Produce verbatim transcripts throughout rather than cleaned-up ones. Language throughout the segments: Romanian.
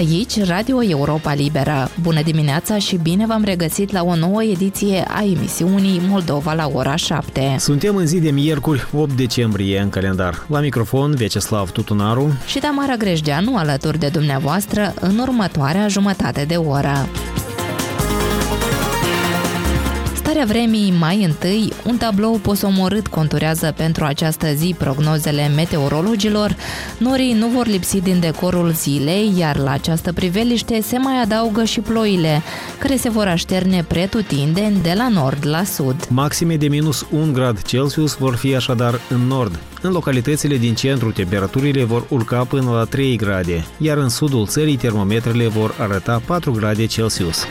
Aici, Radio Europa Liberă. Bună dimineața și bine v-am regăsit la o nouă ediție a emisiunii Moldova la ora șapte. Suntem în zi de miercuri, opt decembrie în calendar. La microfon, Vyacheslav Tutunaru și Tamara Grejdeanu alături de dumneavoastră în următoarea jumătate de oră. Starea vremii mai întâi, un tablou posomorât conturează pentru această zi prognozele meteorologilor. Norii nu vor lipsi din decorul zilei, iar la această priveliște se mai adaugă și ploile, care se vor așterne pretutindeni de la nord la sud. Maxime de minus un grad Celsius vor fi așadar în nord. În localitățile din centru, temperaturile vor urca până la trei grade, iar în sudul țării termometrele vor arăta patru grade Celsius.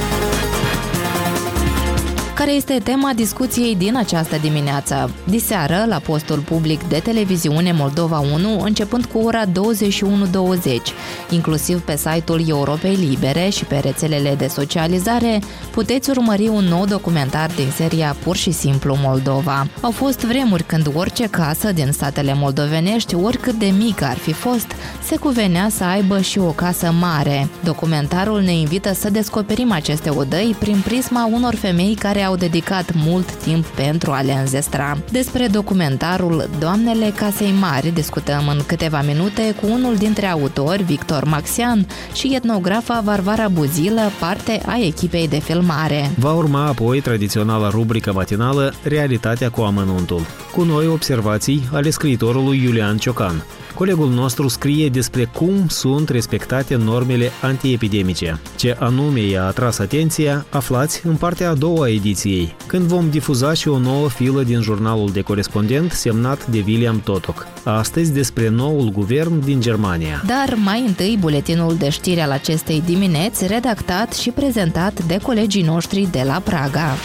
Care este tema discuției din această dimineață? Diseară, la postul public de televiziune Moldova unu, începând cu ora douăzeci și unu douăzeci, inclusiv pe site-ul Europei Libere și pe rețelele de socializare, puteți urmări un nou documentar din seria Pur și simplu Moldova. Au fost vremuri când orice casă din statele moldovenești, oricât de mică ar fi fost, se cuvenea să aibă și o casă mare. Documentarul ne invită să descoperim aceste odăi prin prisma unor femei care au dedicat mult timp pentru a le înzestra. Despre documentarul Doamnele Casei Mari discutăm în câteva minute cu unul dintre autori, Victor Maxian, și etnografa Varvara Buzilă, parte a echipei de filmare. Va urma apoi tradiționala rubrică matinală Realitatea cu amănuntul, cu noi observații ale scriitorului Iulian Ciocan. Colegul nostru scrie despre cum sunt respectate normele antiepidemice. Ce anume i-a atras atenția, aflați în partea a doua a ediției, când vom difuza și o nouă filă din jurnalul de corespondent semnat de William Totok. Astăzi despre noul guvern din Germania. Dar mai întâi buletinul de știri al acestei dimineți, redactat și prezentat de colegii noștri de la Praga.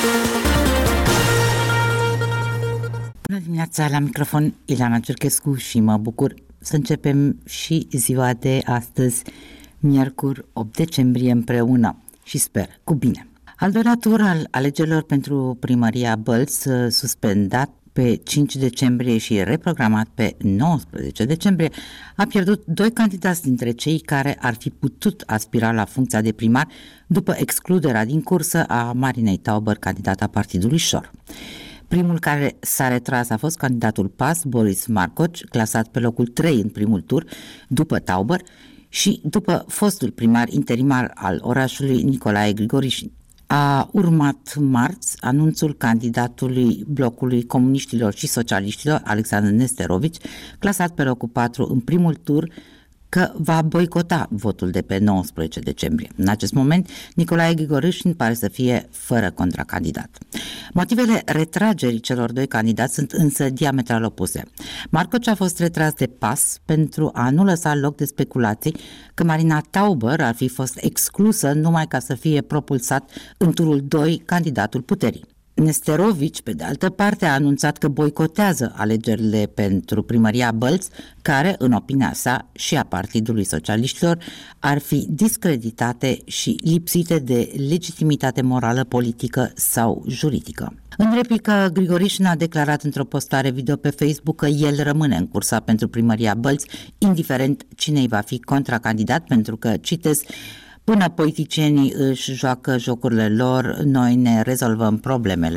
Bună dimineața, la microfon Ileana Cerchescu și mă bucur să începem și ziua de astăzi, miercuri opt decembrie, împreună și sper cu bine. Al doilea tur al alegerilor pentru primăria Bălți, suspendat pe cinci decembrie și reprogramat pe nouăsprezece decembrie, a pierdut doi candidați dintre cei care ar fi putut aspira la funcția de primar după excluderea din cursă a Marinei Tauber, candidata partidului Șor. Primul care s-a retras a fost candidatul P A S, Boris Marcoci, clasat pe locul trei în primul tur, după Tauber, și după fostul primar interimar al orașului Nicolae Grigorișin. A urmat marți anunțul candidatului blocului comuniștilor și socialiștilor, Alexandru Nesterovici, clasat pe locul patru în primul tur, că va boicota votul de pe nouăsprezece decembrie. În acest moment, Nicolae Grigorișin pare să fie fără contracandidat. Motivele retragerii celor doi candidați sunt însă diametral opuse. Marcoci a fost retras de P A S pentru a nu lăsa loc de speculații că Marina Tauber ar fi fost exclusă numai ca să fie propulsat în turul doi candidatul puterii. Nesterovici, pe de altă parte, a anunțat că boicotează alegerile pentru primăria Bălți, care, în opinia sa și a Partidului Socialiștilor, ar fi discreditate și lipsite de legitimitate morală, politică sau juridică. În replică, Grigorișin a declarat într-o postare video pe Facebook că el rămâne în cursa pentru primăria Bălți, indiferent cine îi va fi contracandidat, pentru că, citez, până politicienii își joacă jocurile lor, noi ne rezolvăm problemele.